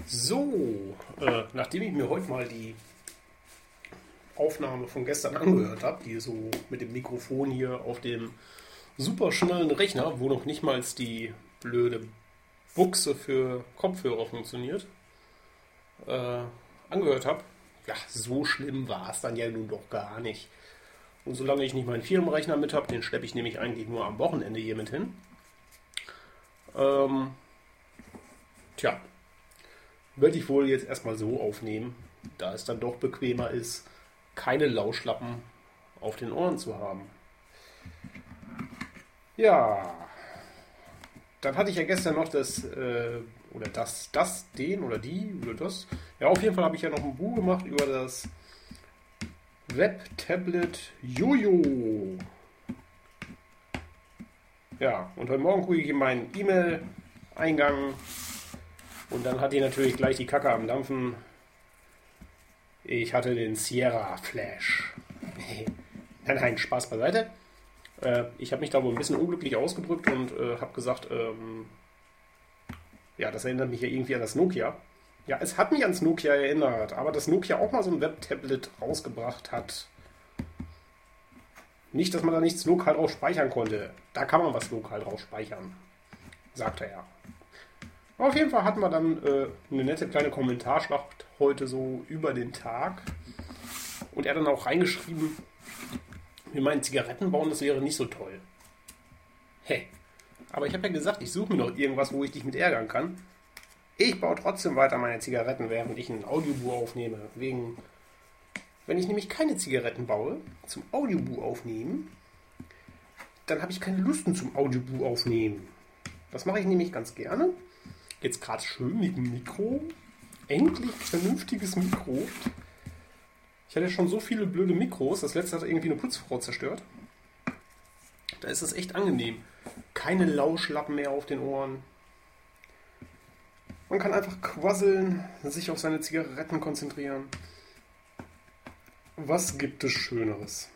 So, nachdem ich mir heute mal die Aufnahme von gestern angehört habe, die so mit dem Mikrofon hier auf dem super schnellen Rechner, wo noch nicht mal die blöde Buchse für Kopfhörer funktioniert, angehört habe, ja, so schlimm war es dann ja nun doch gar nicht. Und solange ich nicht meinen Firmenrechner mit habe, den schleppe ich nämlich eigentlich nur am Wochenende hier mit hin. Werde ich wohl jetzt erstmal so aufnehmen, da es dann doch bequemer ist, keine Lauschlappen auf den Ohren zu haben. Ja, dann hatte ich ja gestern noch das. Ja, auf jeden Fall habe ich ja noch ein Buch gemacht über das Web-Tablet Jojo. Ja, und heute Morgen gucke ich in meinen E-Mail-Eingang und dann hatte ich natürlich gleich die Kacke am Dampfen. Ich hatte den Sierra Flash. Nein, Spaß beiseite. Ich habe mich da wohl ein bisschen unglücklich ausgedrückt und habe gesagt, ja, das erinnert mich ja irgendwie an das Nokia. Ja, es hat mich ans Nokia erinnert, aber das Nokia auch mal so ein Web-Tablet rausgebracht hat. Nicht, dass man da nichts lokal drauf speichern konnte. Da kann man was lokal drauf speichern, sagte er. Auf jeden Fall hatten wir dann eine nette kleine Kommentarschlacht heute so über den Tag. Und er hat dann auch reingeschrieben, wir meinen Zigaretten bauen, das wäre nicht so toll. Hey, aber ich habe ja gesagt, ich suche mir noch irgendwas, wo ich dich mit ärgern kann. Ich baue trotzdem weiter meine Zigaretten, während ich ein Audiobuch aufnehme. Wenn ich nämlich keine Zigaretten baue, zum Audiobuch aufnehmen, dann habe ich keine Lust zum Audiobuch aufnehmen. Das mache ich nämlich ganz gerne. Jetzt gerade schön mit dem Mikro. Endlich ein vernünftiges Mikro. Ich hatte schon so viele blöde Mikros. Das letzte hat irgendwie eine Putzfrau zerstört. Da ist es echt angenehm. Keine Lauschlappen mehr auf den Ohren. Man kann einfach quasseln, sich auf seine Zigaretten konzentrieren. Was gibt es Schöneres?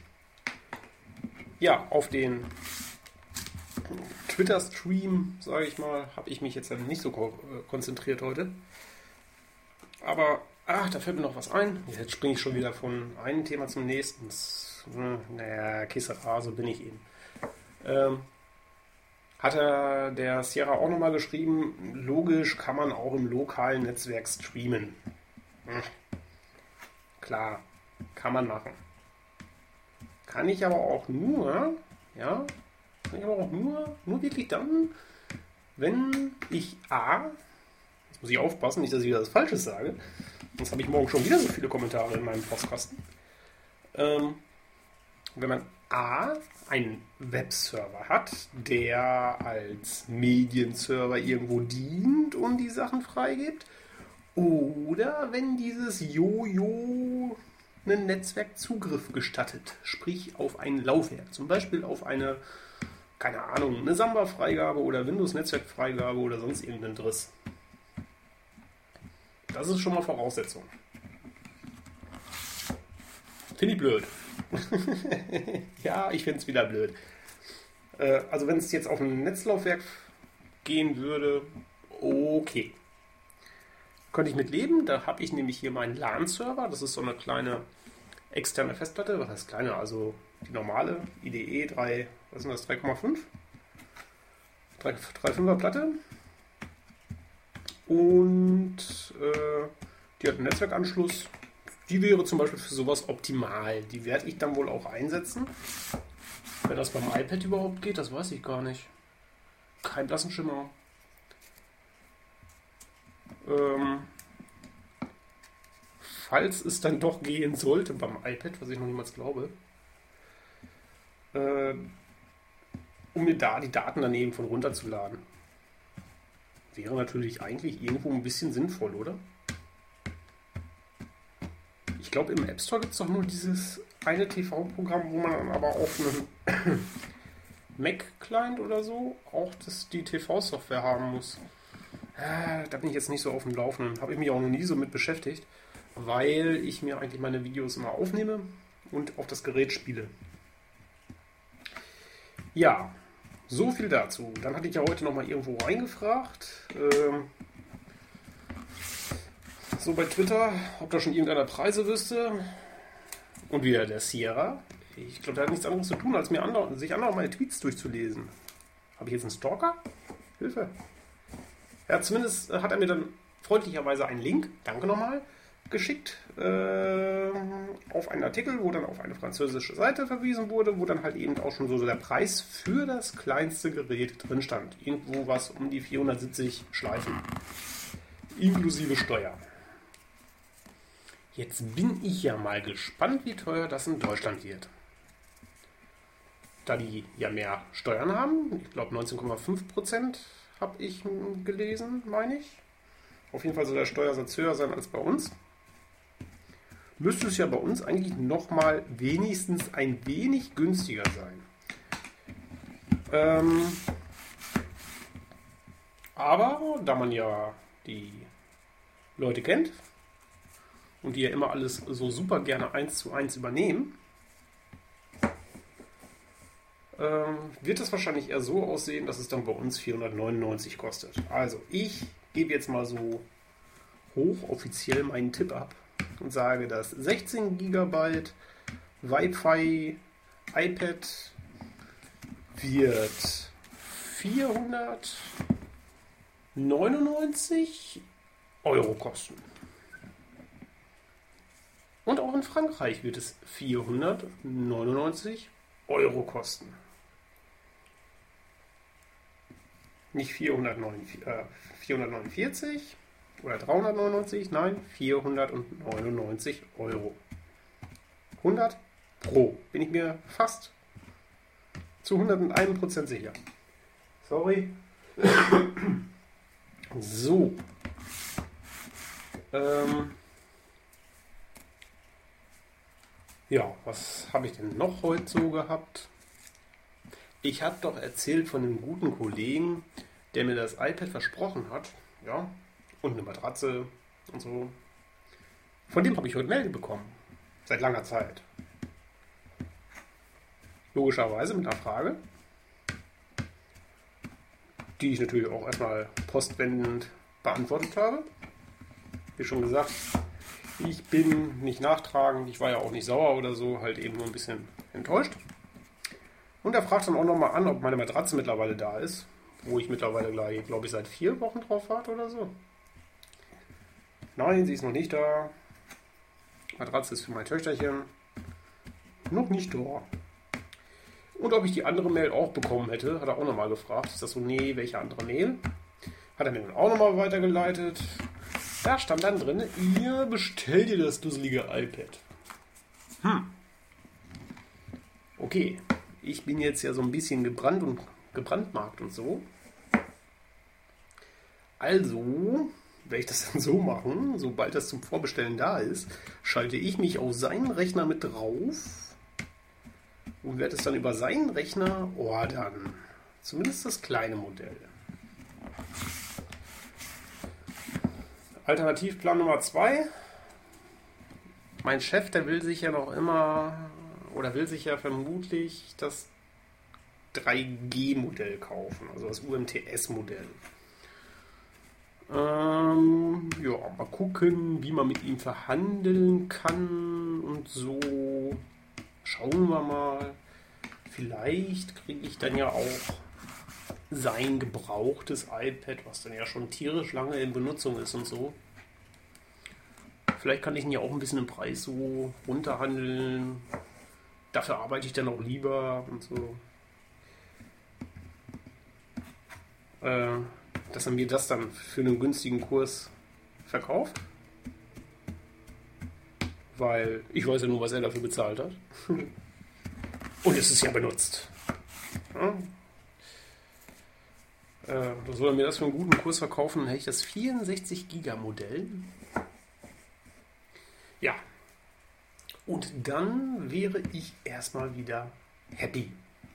Ja, auf den Twitter-Stream, sage ich mal, habe ich mich jetzt nicht so konzentriert heute. Aber, da fällt mir noch was ein. Jetzt springe ich schon wieder von einem Thema zum nächsten. Kissera, so bin ich eben. Hat der Sierra auch nochmal geschrieben, logisch kann man auch im lokalen Netzwerk streamen. Klar, kann man machen. Kann ich aber auch nur wirklich dann, wenn ich jetzt muss ich aufpassen, nicht, dass ich wieder das Falsches sage, sonst habe ich morgen schon wieder so viele Kommentare in meinem Postkasten. Wenn man einen Webserver hat, der als Medienserver irgendwo dient und die Sachen freigibt, oder wenn dieses Jojo einen Netzwerkzugriff gestattet, sprich auf ein Laufwerk, zum Beispiel auf eine Samba-Freigabe oder Windows-Netzwerk-Freigabe oder sonst irgendeinen Driss. Das ist schon mal Voraussetzung. Finde ich blöd. Ja, ich finde es wieder blöd. Also wenn es jetzt auf ein Netzlaufwerk gehen würde, okay. Könnte ich mit leben. Da habe ich nämlich hier meinen LAN-Server. Das ist so eine kleine externe Festplatte. Was heißt kleine? Also die normale IDE 3,5? 3,5er Platte. Und die hat einen Netzwerkanschluss. Die wäre zum Beispiel für sowas optimal. Die werde ich dann wohl auch einsetzen. Wenn das beim iPad überhaupt geht, das weiß ich gar nicht. Kein blassen Schimmer. Falls es dann doch gehen sollte beim iPad, was ich noch niemals glaube, um mir da die Daten daneben von runterzuladen. Wäre natürlich eigentlich irgendwo ein bisschen sinnvoll, oder? Ich glaube, im App Store gibt es doch nur dieses eine TV-Programm, wo man dann aber auf einem Mac-Client oder so auch die TV-Software haben muss. Da bin ich jetzt nicht so auf dem Laufenden. Habe ich mich auch noch nie so mit beschäftigt, weil ich mir eigentlich meine Videos immer aufnehme und auf das Gerät spiele. Ja, so viel dazu. Dann hatte ich ja heute nochmal irgendwo reingefragt. so bei Twitter, ob da schon irgendeiner Preise wüsste. Und wieder der Sierra. Ich glaube, der hat nichts anderes zu tun, als sich andere meine Tweets durchzulesen. Habe ich jetzt einen Stalker? Hilfe. Ja, zumindest hat er mir dann freundlicherweise einen Link, danke nochmal, geschickt auf einen Artikel, wo dann auf eine französische Seite verwiesen wurde, wo dann halt eben auch schon so der Preis für das kleinste Gerät drin stand. Irgendwo was um die 470 Schleifen. Inklusive Steuer. Jetzt bin ich ja mal gespannt, wie teuer das in Deutschland wird. Da die ja mehr Steuern haben, ich glaube 19,5% habe ich gelesen, meine ich. Auf jeden Fall soll der Steuersatz höher sein als bei uns. Müsste es ja bei uns eigentlich nochmal wenigstens ein wenig günstiger sein. Aber da man ja die Leute kennt und die ja immer alles so super gerne 1:1 übernehmen, wird es wahrscheinlich eher so aussehen, dass es dann bei uns 499 kostet. Also ich gebe jetzt mal so hochoffiziell meinen Tipp ab und sage, dass 16 GB Wi-Fi iPad wird 499 Euro kosten. Und auch in Frankreich wird es 499 Euro kosten. Nicht 449 oder 399, nein, 499 Euro. 100 Pro. Bin ich mir fast zu 101% sicher. Sorry. So. Ja, was habe ich denn noch heute so gehabt? Ich habe doch erzählt von einem guten Kollegen, der mir das iPad versprochen hat. Ja, und eine Matratze und so. Von dem habe ich heute Mail bekommen. Seit langer Zeit. Logischerweise mit einer Frage, die ich natürlich auch erstmal postwendend beantwortet habe. Wie schon gesagt, ich bin nicht nachtragend, ich war ja auch nicht sauer oder so, halt eben nur ein bisschen enttäuscht. Und er fragt dann auch nochmal an, ob meine Matratze mittlerweile da ist, wo ich mittlerweile, glaube ich, seit 4 Wochen drauf warte oder so. Nein, sie ist noch nicht da. Matratze ist für mein Töchterchen noch nicht da. Und ob ich die andere Mail auch bekommen hätte, hat er auch nochmal gefragt. Ist das so, nee, welche andere Mail? Hat er mir dann auch nochmal weitergeleitet. Da stand dann drin, ihr bestellt dir das dusselige iPad. Okay, ich bin jetzt ja so ein bisschen gebrandmarkt und so. Also werde ich das dann so machen, sobald das zum Vorbestellen da ist, schalte ich mich auf seinen Rechner mit drauf und werde es dann über seinen Rechner ordern. Zumindest das kleine Modell. Alternativplan Nummer 2. Mein Chef, der will sich ja noch immer, oder will sich ja vermutlich das 3G-Modell kaufen, also das UMTS-Modell. Ja, mal gucken, wie man mit ihm verhandeln kann und so. Schauen wir mal. Vielleicht kriege ich dann ja auch sein gebrauchtes iPad, was dann ja schon tierisch lange in Benutzung ist und so. Vielleicht kann ich ihn ja auch ein bisschen im Preis so runterhandeln. Dafür arbeite ich dann auch lieber und so. Dass er mir das dann für einen günstigen Kurs verkauft. Weil ich weiß ja nur, was er dafür bezahlt hat. Und es ist ja benutzt. Ja. Da soll er mir das für einen guten Kurs verkaufen, dann hätte ich das 64 GB Modell. Ja. Und dann wäre ich erstmal wieder happy.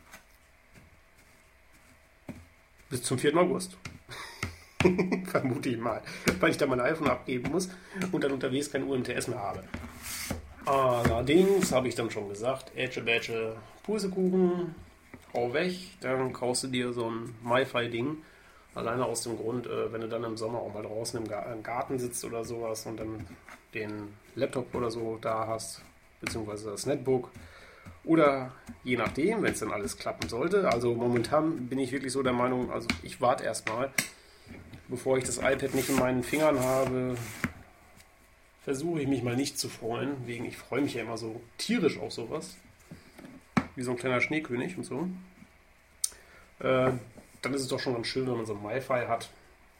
Bis zum 4. August. Vermute ich mal. Weil ich da mein iPhone abgeben muss und dann unterwegs kein UMTS mehr habe. Allerdings habe ich dann schon gesagt, Pustekuchen, hau weg, dann kaufst du dir so ein MiFi-Ding. Alleine aus dem Grund, wenn du dann im Sommer auch mal draußen im Garten sitzt oder sowas und dann den Laptop oder so da hast, beziehungsweise das Netbook. Oder je nachdem, wenn es dann alles klappen sollte. Also momentan bin ich wirklich so der Meinung, also ich warte erstmal, bevor ich das iPad nicht in meinen Fingern habe, versuche ich mich mal nicht zu freuen. Wegen, ich freue mich ja immer so tierisch auf sowas. Wie so ein kleiner Schneekönig und so. Dann ist es doch schon ganz schön, wenn man so ein Wi-Fi hat.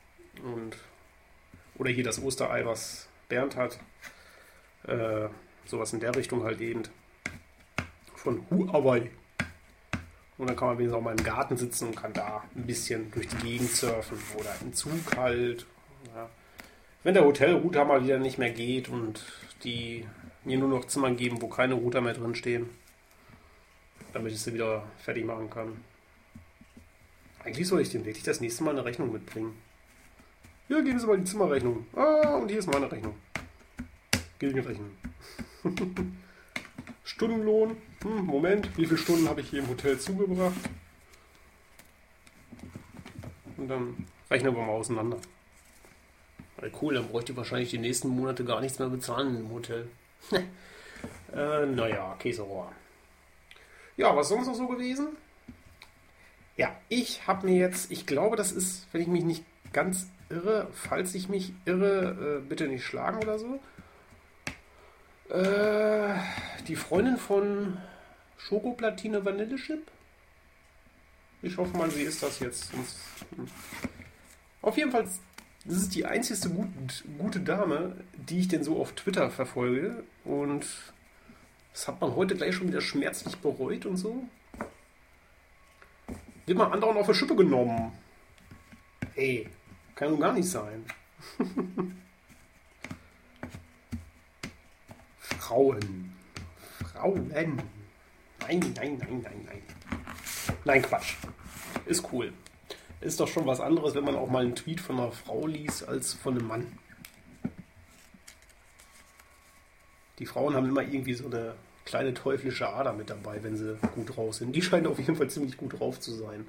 Oder hier das Osterei, was Bernd hat. Sowas in der Richtung halt eben. Von Huawei. Und dann kann man wenigstens auch mal im Garten sitzen und kann da ein bisschen durch die Gegend surfen. Oder im Zug halt. Ja. Wenn der Hotelrouter mal wieder nicht mehr geht und die mir nur noch Zimmern geben, wo keine Router mehr drin stehen. Damit ich sie wieder fertig machen kann. Eigentlich soll ich dem wirklich das nächste Mal eine Rechnung mitbringen. Ja, geben Sie mal die Zimmerrechnung. Ah, und hier ist meine Rechnung. Gegenrechnen. Stundenlohn. Moment, wie viele Stunden habe ich hier im Hotel zugebracht? Und dann rechnen wir mal auseinander. Cool, dann bräuchte ich wahrscheinlich die nächsten Monate gar nichts mehr bezahlen im Hotel. Naja, Käserohr. Ja, was ist sonst noch so gewesen? Ja, ich habe mir jetzt, ich glaube, das ist, wenn ich mich nicht ganz irre, falls ich mich irre, bitte nicht schlagen oder so. Die Freundin von Schokoplatine Vanillechip. Ich hoffe mal, sie ist das jetzt. Auf jeden Fall, das ist die einzigste gute Dame, die ich denn so auf Twitter verfolge. Und das hat man heute gleich schon wieder schmerzlich bereut und so. Wird man andauernd auf die Schippe genommen. Ey, kann nun gar nicht sein. Frauen. Nein. Nein, Quatsch. Ist cool. Ist doch schon was anderes, wenn man auch mal einen Tweet von einer Frau liest, als von einem Mann. Die Frauen haben immer irgendwie so eine kleine teuflische Ader mit dabei, wenn sie gut drauf sind. Die scheinen auf jeden Fall ziemlich gut drauf zu sein.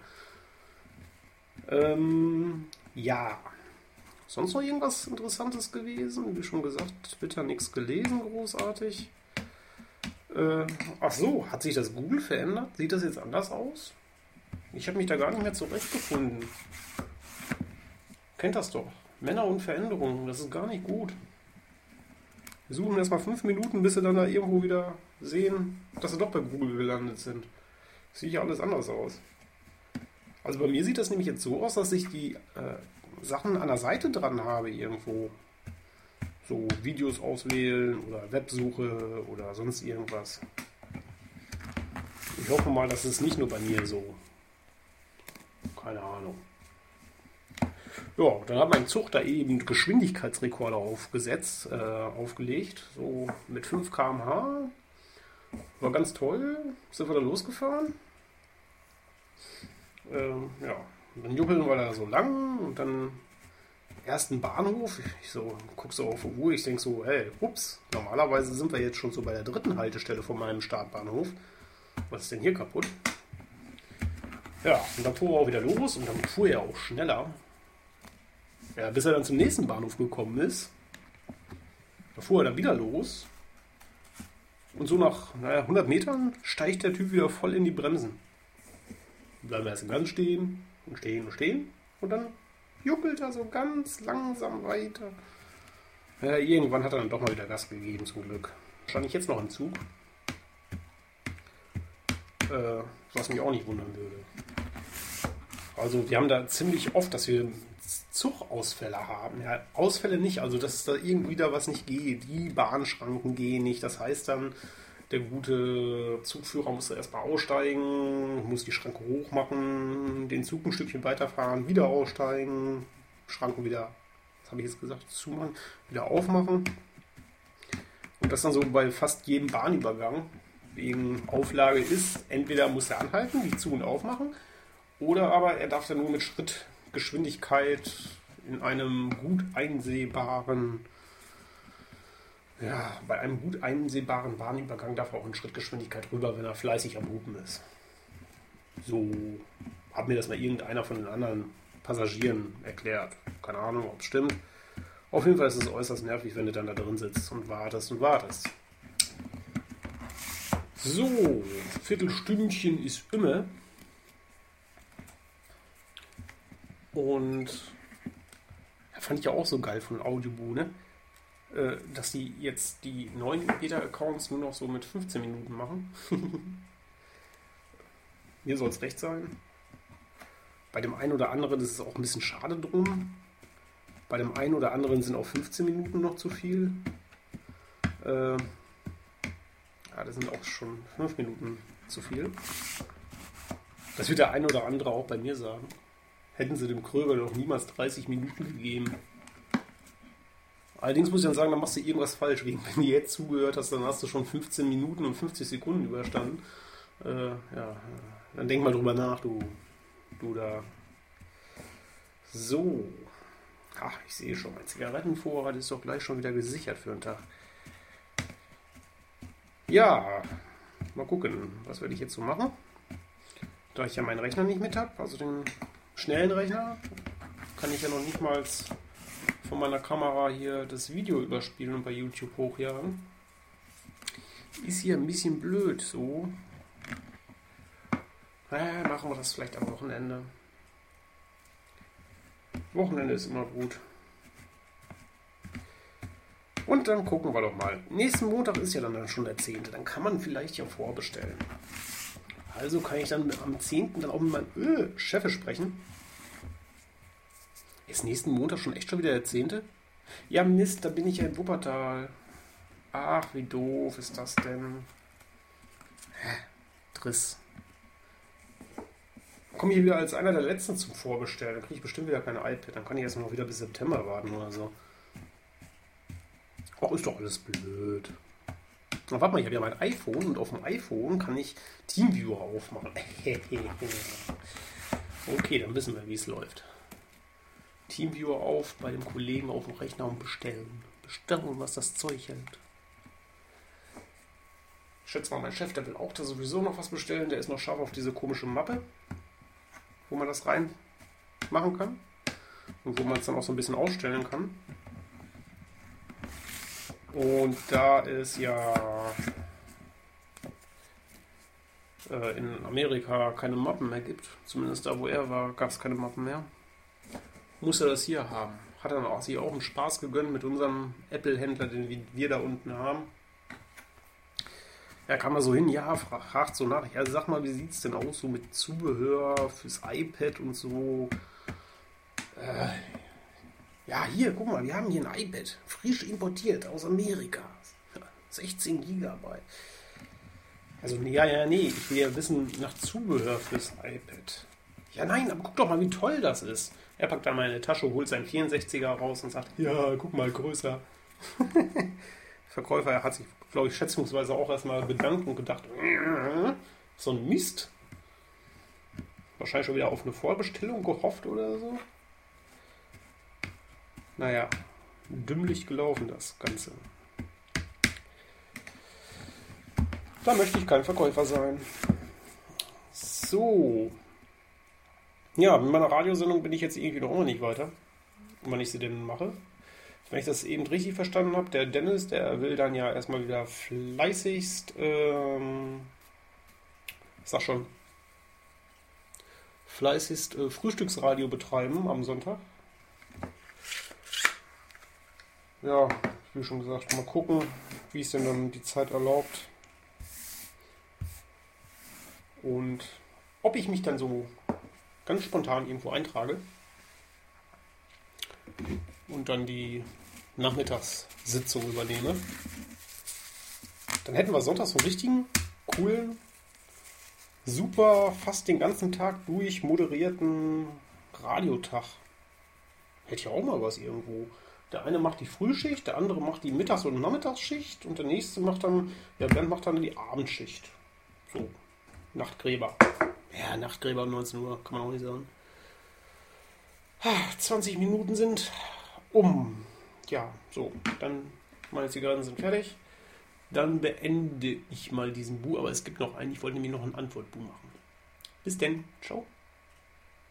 Ja. Sonst noch irgendwas Interessantes gewesen? Wie schon gesagt, Twitter nichts gelesen, großartig. Ach so, hat sich das Google verändert? Sieht das jetzt anders aus? Ich habe mich da gar nicht mehr zurechtgefunden. Kennt das doch. Männer und Veränderungen, das ist gar nicht gut. Wir suchen erstmal 5 Minuten, bis sie dann da irgendwo wieder sehen, dass sie doch bei Google gelandet sind. Sieht ja alles anders aus. Also bei mir sieht das nämlich jetzt so aus, dass ich die Sachen an der Seite dran habe irgendwo. So Videos auswählen oder Websuche oder sonst irgendwas. Ich hoffe mal, dass es nicht nur bei mir so. Keine Ahnung. Ja, dann hat mein Zug da eben Geschwindigkeitsrekorder aufgelegt. So mit 5 km/h. War ganz toll. Sind wir dann losgefahren. Ja, dann juckeln wir da so lang und dann ersten Bahnhof. Ich so guck so auf die Uhr. Ich denke so, hey, ups, normalerweise sind wir jetzt schon so bei der 3. Haltestelle von meinem Startbahnhof. Was ist denn hier kaputt? Ja, und dann fuhr er auch wieder los und dann fuhr er auch schneller. Ja, bis er dann zum nächsten Bahnhof gekommen ist. Da fuhr er dann wieder los. Und so nach 100 Metern steigt der Typ wieder voll in die Bremsen. Bleiben wir erst ganz stehen und stehen und stehen. Und dann juckelt er so ganz langsam weiter. Ja, irgendwann hat er dann doch mal wieder Gas gegeben, zum Glück. Stand ich jetzt noch im Zug. Was mich auch nicht wundern würde. Also wir haben da ziemlich oft, dass wir Zugausfälle haben. Ja, Ausfälle nicht, also dass da irgendwie da was nicht geht. Die Bahnschranken gehen nicht. Das heißt dann, der gute Zugführer muss da erstmal aussteigen, muss die Schranke hoch machen, den Zug ein Stückchen weiterfahren, wieder aussteigen, Schranken wieder, was habe ich jetzt gesagt, zumachen, wieder aufmachen. Und das dann so bei fast jedem Bahnübergang wegen Auflage ist, entweder muss er anhalten, die zu- und aufmachen, oder aber er darf dann nur mit Schrittgeschwindigkeit in einem gut einsehbaren, bei einem gut einsehbaren Bahnübergang darf er auch in Schrittgeschwindigkeit rüber, wenn er fleißig am Hupen ist. So hat mir das mal irgendeiner von den anderen Passagieren erklärt. Keine Ahnung, ob es stimmt. Auf jeden Fall ist es äußerst nervig, wenn du dann da drin sitzt und wartest und wartest. So, Viertelstündchen ist immer. Und ja, fand ich ja auch so geil von Audioboo, ne? Dass die jetzt die neuen Beta-Accounts nur noch so mit 15 Minuten machen. Mir soll es recht sein. Bei dem einen oder anderen ist es auch ein bisschen schade drum. Bei dem einen oder anderen sind auch 15 Minuten noch zu viel. Ja, das sind auch schon 5 Minuten zu viel. Das wird der ein oder andere auch bei mir sagen. Hätten sie dem Kröger noch niemals 30 Minuten gegeben. Allerdings muss ich dann sagen, dann machst du irgendwas falsch. Wenn du jetzt zugehört hast, dann hast du schon 15 Minuten und 50 Sekunden überstanden. Ja, dann denk mal drüber nach, du da. So. Ach, ich sehe schon, mein Zigarettenvorrat ist doch gleich schon wieder gesichert für den Tag. Ja, mal gucken, was werde ich jetzt so machen. Da ich ja meinen Rechner nicht mit habe, also den schnellen Rechner, kann ich ja noch nicht mal von meiner Kamera hier das Video überspielen und bei YouTube hochjagen. Ist hier ein bisschen blöd so. Machen wir das vielleicht am Wochenende. Wochenende ist immer gut. Und dann gucken wir doch mal. Nächsten Montag ist ja dann schon der 10. Dann kann man vielleicht ja vorbestellen. Also kann ich dann am 10. dann auch mit meinem Chef sprechen. Ist nächsten Montag schon echt schon wieder der 10.? Ja Mist, da bin ich ja in Wuppertal. Ach, wie doof ist das denn? Driss. Komme hier wieder als einer der Letzten zum Vorbestellen. Dann kriege ich bestimmt wieder kein iPad. Dann kann ich erst noch wieder bis September warten oder so. Ach, ist doch alles blöd. Na, warte mal, ich habe ja mein iPhone und auf dem iPhone kann ich TeamViewer aufmachen. Okay, dann wissen wir, wie es läuft. TeamViewer auf bei dem Kollegen auf dem Rechner und bestellen. Bestellen, was das Zeug hält. Ich schätze mal, mein Chef, der will auch da sowieso noch was bestellen. Der ist noch scharf auf diese komische Mappe, wo man das rein machen kann und wo man es dann auch so ein bisschen ausstellen kann. Und da es ja in Amerika keine Mappen mehr gibt, zumindest da wo er war, gab es keine Mappen mehr, muss er das hier haben. Hat er auch sich auch einen Spaß gegönnt mit unserem Apple-Händler, den wir da unten haben. Ja, kam er so hin, ja, fragt so nach, ja, sag mal, wie sieht es denn aus so mit Zubehör fürs iPad und so. Ja, hier, guck mal, wir haben hier ein iPad, frisch importiert aus Amerika. 16 Gigabyte. Also, nee, ich will ja wissen nach Zubehör fürs iPad. Ja, nein, aber guck doch mal, wie toll das ist. Er packt dann mal in die Tasche, holt seinen 64er raus und sagt, ja, guck mal, größer. Der Verkäufer hat sich, glaube ich, schätzungsweise auch erstmal bedankt und gedacht, so ein Mist. Wahrscheinlich schon wieder auf eine Vorbestellung gehofft oder so. Naja, dümmlich gelaufen das Ganze. Da möchte ich kein Verkäufer sein. So. Ja, mit meiner Radiosendung bin ich jetzt irgendwie noch immer nicht weiter. Wann ich sie denn mache. Wenn ich das eben richtig verstanden habe, der Dennis, der will dann ja erstmal wieder fleißigst, Frühstücksradio betreiben am Sonntag. Ja, wie schon gesagt, mal gucken, wie es denn dann die Zeit erlaubt. Und ob ich mich dann so ganz spontan irgendwo eintrage und dann die Nachmittagssitzung übernehme. Dann hätten wir sonntags so einen richtigen, coolen, super, fast den ganzen Tag durch moderierten Radiotag. Hätte ja auch mal was irgendwo. Der eine macht die Frühschicht, der andere macht die Mittags- und Nachmittagsschicht und der nächste macht dann, ja, Bernd macht dann die Abendschicht. So, Nachtgräber. Ja, Nachtgräber um 19 Uhr, kann man auch nicht sagen. 20 Minuten sind um. Ja, so, dann meine Zigaretten sind fertig. Dann beende ich mal diesen Bu, aber es gibt noch einen, ich wollte nämlich noch ein Antwortbu machen. Bis denn, ciao.